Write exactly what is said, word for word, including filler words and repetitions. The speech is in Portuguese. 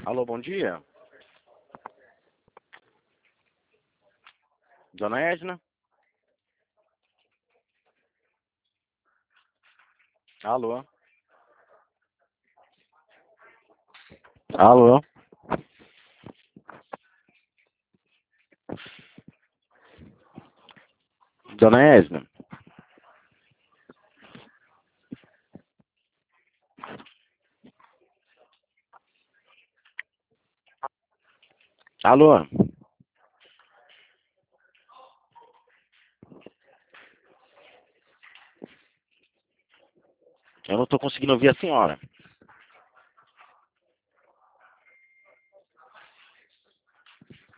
Alô, bom dia. Dona Edna? Alô? Alô? Dona Edna? Alô? Eu não estou conseguindo ouvir a senhora.